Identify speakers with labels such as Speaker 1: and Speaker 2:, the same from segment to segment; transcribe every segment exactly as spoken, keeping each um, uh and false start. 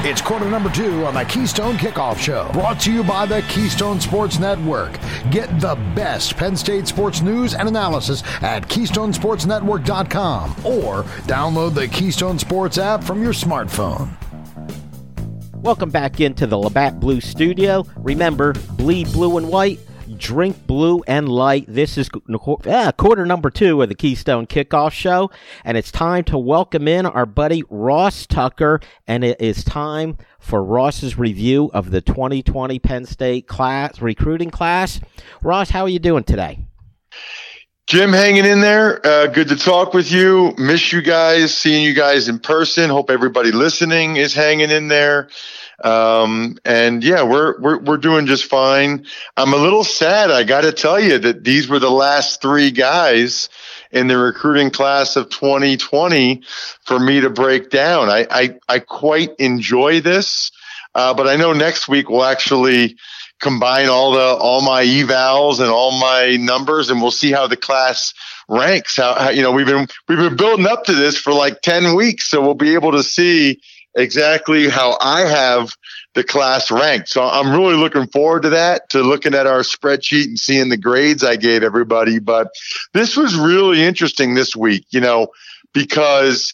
Speaker 1: It's quarter number two on the Keystone Kickoff Show, brought to you by the Keystone Sports Network. Get the best Penn State sports news and analysis at keystone sports network dot com or download the Keystone Sports app from your smartphone.
Speaker 2: Welcome back into the Labatt Blue Studio. Remember, bleed blue and white, drink blue and light. This is uh, quarter number two of the Keystone Kickoff Show, and it's time to welcome in our buddy Ross Tucker, and it is time for Ross's review of the twenty twenty Penn State class recruiting class. Ross, how are you doing today?
Speaker 3: Jim, hanging in there. Uh, good to talk with you. Miss you guys, seeing you guys in person. Hope everybody listening is hanging in there. Um, and yeah, we're, we're, we're doing just fine. I'm a little sad. I got to tell you that these were the last three guys in the recruiting class of twenty twenty for me to break down. I, I, I quite enjoy this. Uh, but I know next week we'll actually combine all the, all my evals and all my numbers, and we'll see how the class ranks. How, how you know, we've been, we've been building up to this for like ten weeks. So we'll be able to see exactly how I have the class ranked. So I'm really looking forward to that, to looking at our spreadsheet and seeing the grades I gave everybody. But this was really interesting this week, you know, because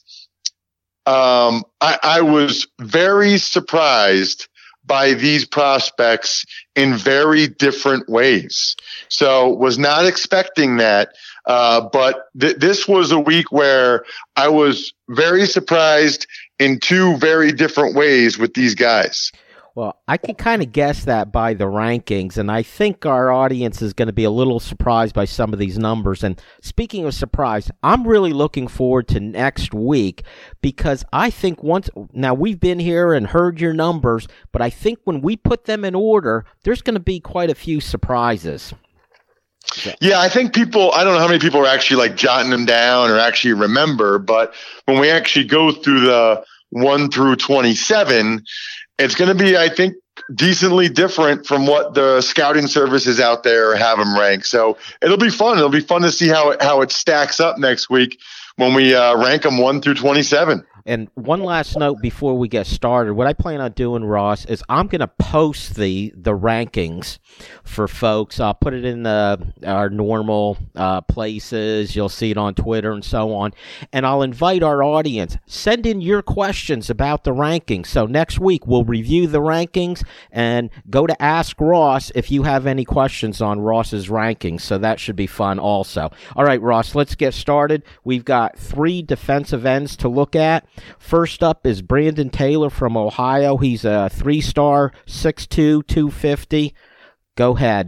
Speaker 3: um, I, I was very surprised by these prospects in very different ways. So was not expecting that. Uh, but th- this was a week where I was very surprised in two very different ways with these guys.
Speaker 2: Well, I can kind of guess that by the rankings, and I think our audience is going to be a little surprised by some of these numbers. And speaking of surprise, I'm really looking forward to next week because I think once, now we've been here and heard your numbers, but I think when we put them in order, there's going to be quite a few surprises.
Speaker 3: Yeah, I think people, I don't know how many people are actually like jotting them down or actually remember, but when we actually go through the one through twenty-seven, it's going to be, I think, decently different from what the scouting services out there have them ranked. So it'll be fun. It'll be fun to see how it, how it stacks up next week when we uh, rank them one through twenty-seven.
Speaker 2: And one last note before we get started. What I plan on doing, Ross, is I'm going to post the the rankings for folks. I'll put it in the, our normal uh, places. You'll see it on Twitter and so on. And I'll invite our audience. Send in your questions about the rankings. So next week, we'll review the rankings and go to Ask Ross if you have any questions on Ross's rankings. So that should be fun also. All right, Ross, let's get started. We've got three defensive ends to look at. First up is Brandon Taylor from Ohio. He's a three-star, six two, two fifty. Go ahead.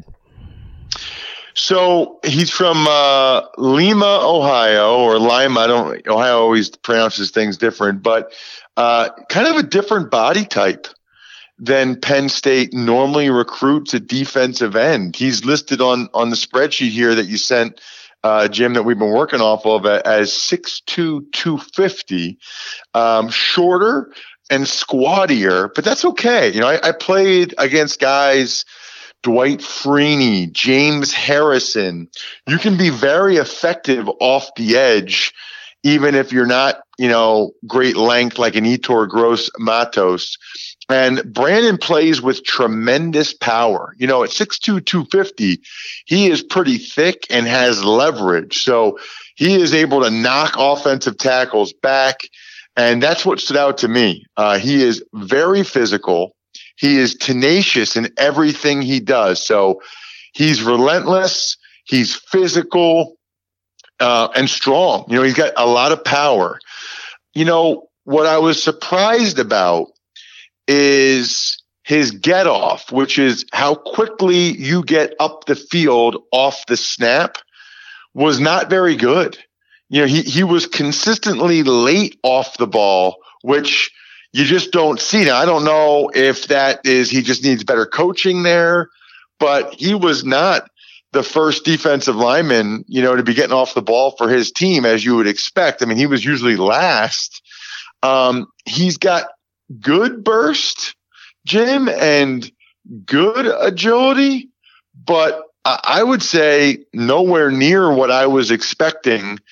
Speaker 3: So he's from uh, Lima, Ohio, or Lima. I don't. Ohio always pronounces things different, but uh, kind of a different body type than Penn State normally recruits a defensive end. He's listed on on the spreadsheet here that you sent, Uh, Jim, that we've been working off of as six two, two fifty, um, shorter and squattier, but that's okay. You know, I, I played against guys, Dwight Freeney, James Harrison. You can be very effective off the edge, even if you're not, you know, great length like an Yetur Gross-Matos. And Brandon plays with tremendous power. You know, at six two, two fifty, he is pretty thick and has leverage. So he is able to knock offensive tackles back. And that's what stood out to me. Uh, he is very physical. He is tenacious in everything he does. So he's relentless. He's physical, uh, and strong. You know, he's got a lot of power. You know, what I was surprised about is his get off, which is how quickly you get up the field off the snap, was not very good. You know, he, he was consistently late off the ball, which you just don't see. Now, I don't know if that is, he just needs better coaching there, but he was not the first defensive lineman, you know, to be getting off the ball for his team, as you would expect. I mean, he was usually last. Um, he's got good burst, Jim, and good agility, but I would say nowhere near what I was expecting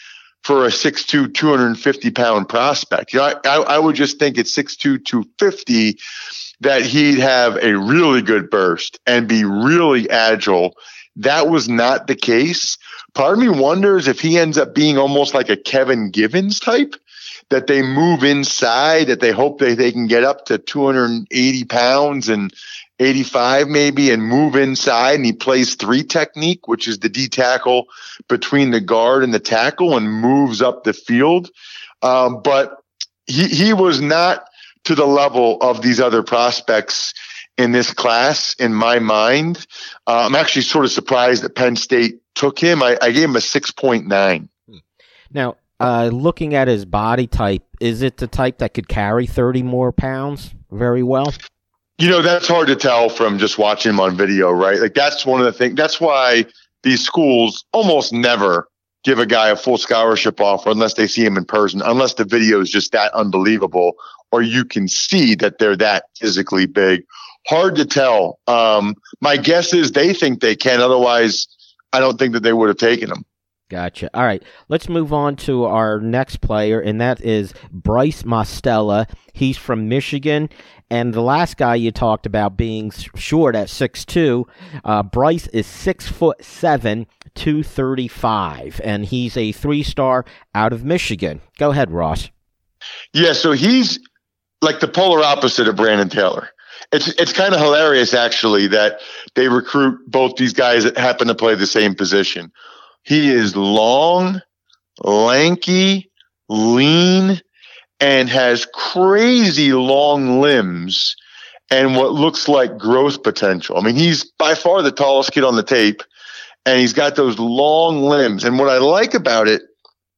Speaker 3: for a six two, two hundred fifty pound prospect. You know, I, I, I would just think at six two, two fifty that he'd have a really good burst and be really agile. That was not the case. Part of me wonders if he ends up being almost like a Kevin Givens type, that they move inside, that they hope that they can get up to two hundred eighty pounds and eighty-five maybe and move inside, and he plays three technique, which is the D tackle between the guard and the tackle, and moves up the field. Um, but he he was not to the level of these other prospects in this class, in my mind. Uh, I'm actually sort of surprised that Penn State took him. I, I gave him a six point nine.
Speaker 2: Now, uh, looking at his body type, is it the type that could carry thirty more pounds very well?
Speaker 3: You know, that's hard to tell from just watching him on video, right? Like, that's one of the things. That's why these schools almost never give a guy a full scholarship offer unless they see him in person, unless the video is just that unbelievable, or you can see that they're that physically big. Hard to tell. Um, my guess is they think they can. Otherwise, I don't think that they would have taken him.
Speaker 2: Gotcha. All right, let's move on to our next player, and that is Bryce Mostella. He's from Michigan, and the last guy you talked about being short at six two, uh, Bryce is six foot seven, two thirty-five, and he's a three-star out of Michigan. Go ahead, Ross.
Speaker 3: Yeah, so he's like the polar opposite of Brandon Taylor. It's it's kind of hilarious, actually, that they recruit both these guys that happen to play the same position. He is long, lanky, lean, and has crazy long limbs and what looks like growth potential. I mean, he's by far the tallest kid on the tape, and he's got those long limbs. And what I like about it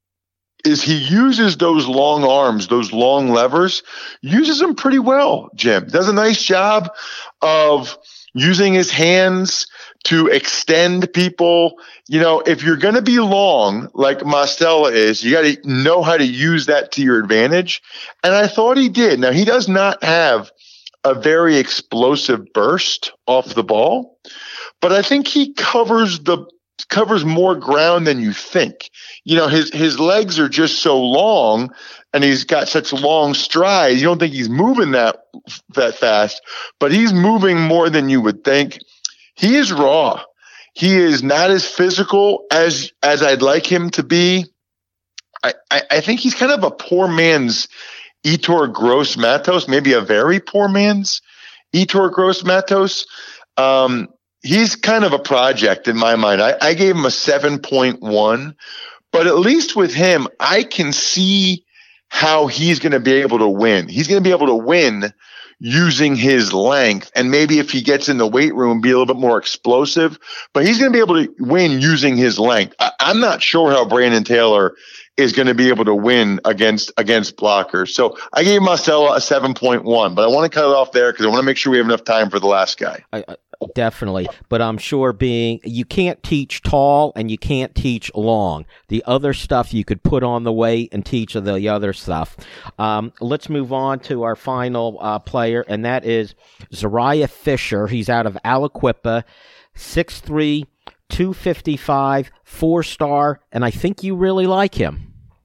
Speaker 3: is he uses those long arms, those long levers, uses them pretty well, Jim. Does a nice job of using his hands to extend people. You know, if you're going to be long like Mostella is, you got to know how to use that to your advantage. And I thought he did. Now, he does not have a very explosive burst off the ball, but I think he covers the covers more ground than you think. You know, his his legs are just so long, and he's got such long strides. You don't think he's moving that that fast, but he's moving more than you would think. He is raw. He is not as physical as as I'd like him to be. I, I, I think he's kind of a poor man's Yetur Gross-Matos, maybe a very poor man's Yetur Gross-Matos. Um, he's kind of a project in my mind. I, I gave him a seven point one, but at least with him, I can see how he's going to be able to win. He's going to be able to win using his length, and maybe if he gets in the weight room, be a little bit more explosive, but he's going to be able to win using his length. I, I'm not sure how Brandon Taylor is going to be able to win against against blockers. So I gave Mostella a seven point one, but I want to cut it off there because I want to make sure we have enough time for the last guy.
Speaker 2: I, I, definitely, but I'm sure being you can't teach tall and you can't teach long. The other stuff you could put on the weight and teach the other stuff. Um, let's move on to our final uh, player, and that is Zariah Fisher. He's out of Aliquippa, six three, two fifty-five, four-star, and I think you really like him.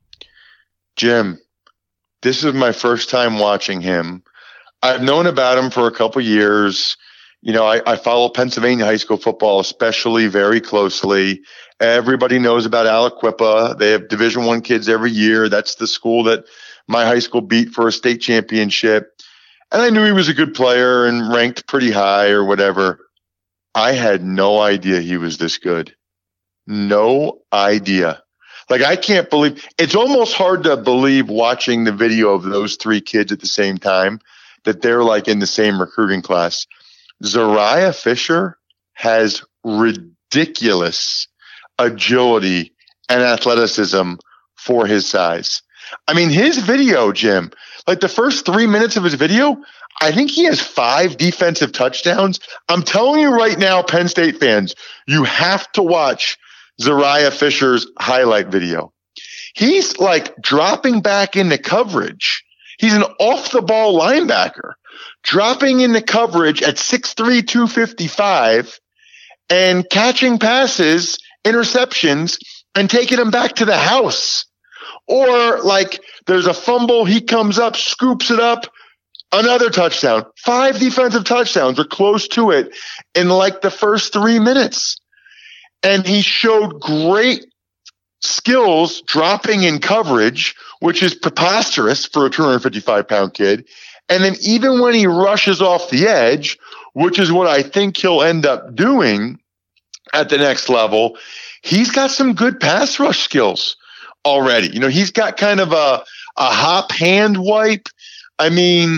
Speaker 3: Jim, this is my first time watching him. I've known about him for a couple years. You know, I, I follow Pennsylvania high school football, especially very closely. Everybody knows about Aliquippa. They have Division One kids every year. That's the school that my high school beat for a state championship. And I knew he was a good player and ranked pretty high or whatever. I had no idea he was this good. No idea. Like, I can't believe it's almost hard to believe watching the video of those three kids at the same time that they're like in the same recruiting class. Zariah Fisher has ridiculous agility and athleticism for his size. I mean, his video, Jim, like the first three minutes of his video, I think he has five defensive touchdowns. I'm telling you right now, Penn State fans, you have to watch Zariah Fisher's highlight video. He's like dropping back into coverage. He's an off-the-ball linebacker, dropping into coverage at six three, two fifty-five and catching passes, interceptions, and taking them back to the house. Or like there's a fumble, he comes up, scoops it up, another touchdown. Five defensive touchdowns or close to it in like the first three minutes. And he showed great skills dropping in coverage, which is preposterous for a two hundred fifty-five pound kid. And then even when he rushes off the edge, which is what I think he'll end up doing at the next level, he's got some good pass rush skills already. You know, he's got kind of a, a hop hand wipe. I mean,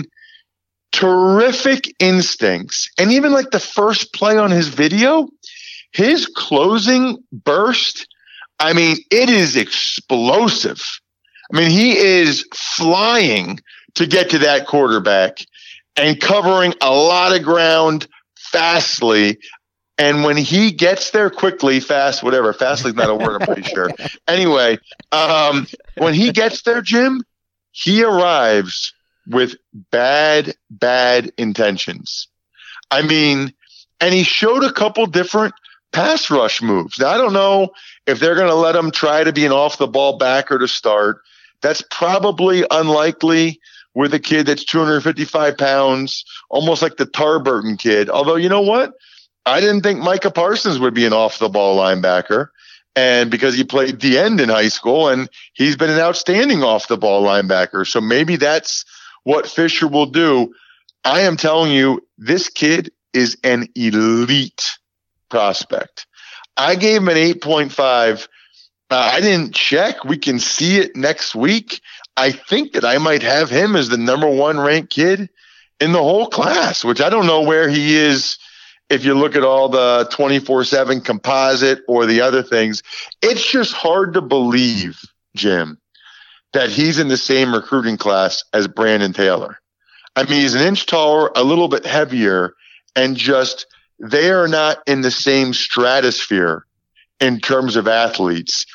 Speaker 3: terrific instincts. And even like the first play on his video, his closing burst, I mean, it is explosive. I mean, he is flying to get to that quarterback and covering a lot of ground fastly. And when he gets there quickly, fast, whatever, fastly is not a word, I'm pretty sure. Anyway, um, when he gets there, Jim, he arrives with bad, bad intentions. I mean, and he showed a couple different pass rush moves. Now, I don't know if they're going to let him try to be an off-the-ball backer to start. That's probably unlikely with a kid that's two hundred fifty-five pounds, almost like the Tarburton kid. Although, you know what? I didn't think Micah Parsons would be an off-the-ball linebacker, and because he played the end in high school, and he's been an outstanding off-the-ball linebacker. So maybe that's what Fisher will do. I am telling you, this kid is an elite prospect. I gave him an eight point five. Uh, I didn't check. We can see it next week. I think that I might have him as the number one ranked kid in the whole class, which I don't know where he is. If you look at all the twenty-four seven composite or the other things, it's just hard to believe, Jim, that he's in the same recruiting class as Brandon Taylor. I mean, he's an inch taller, a little bit heavier, and just they are not in the same stratosphere in terms of athletes.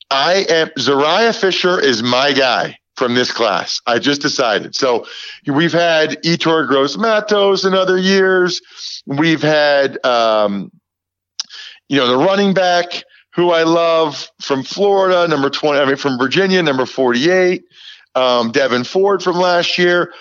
Speaker 3: I am Zariah Fisher is my guy from this class. I just decided. So we've had Etor Gross-Matos in other years. We've had, um, you know, the running back who I love from Florida, number twenty, I mean, from Virginia, number forty-eight, um, Devin Ford from last year.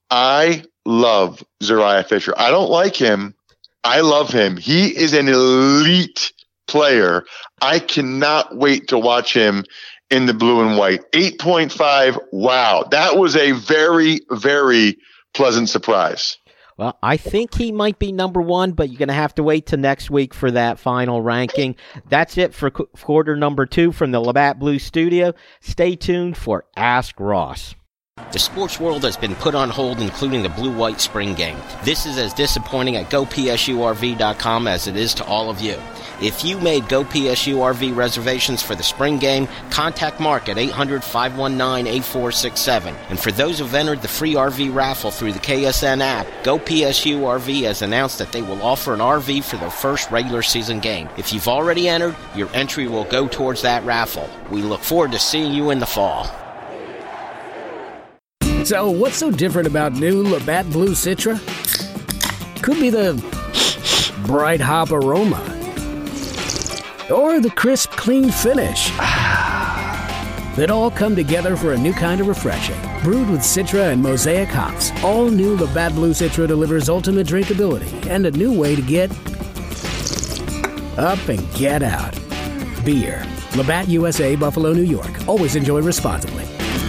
Speaker 3: I love Zariah Fisher. I don't like him. I love him. He is an elite player. I cannot wait to watch him in the blue and white. eight point five. Wow. That was a very, very pleasant surprise.
Speaker 2: Well, I think he might be number one, but you're going to have to wait till next week for that final ranking. That's it for qu- quarter number two from the Labatt Blue Studio. Stay tuned for Ask Ross. The sports world has been put on hold, including the blue-white spring game. This is as disappointing at go P S U R V dot com as it is to all of you. If you made Go P S U R V reservations for the spring game, contact Mark at eight hundred, five one nine, eight four six seven. And for those who've entered the free R V raffle through the K S N app, Go P S U R V has announced that they will offer an R V for their first regular season game. If you've already entered, your entry will go towards that raffle. We look forward to seeing you in the fall.
Speaker 4: So, what's so different about new Labatt Blue Citra? Could be the bright hop aroma, or the crisp, clean finish that all come together for a new kind of refreshing. Brewed with Citra and Mosaic hops, all new Labatt Blue Citra delivers ultimate drinkability and a new way to get up and get out. Beer. Labatt U S A, Buffalo, New York. Always enjoy responsibly.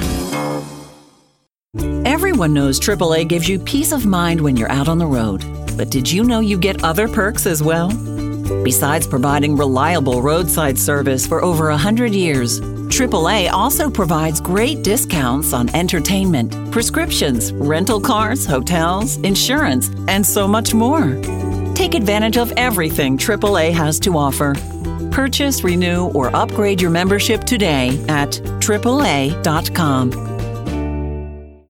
Speaker 5: Everyone knows triple A gives you peace of mind when you're out on the road. But did you know you get other perks as well? Besides providing reliable roadside service for over one hundred years, triple A also provides great discounts on entertainment, prescriptions, rental cars, hotels, insurance, and so much more. Take advantage of everything triple A has to offer. Purchase, renew, or upgrade your membership today at triple A dot com.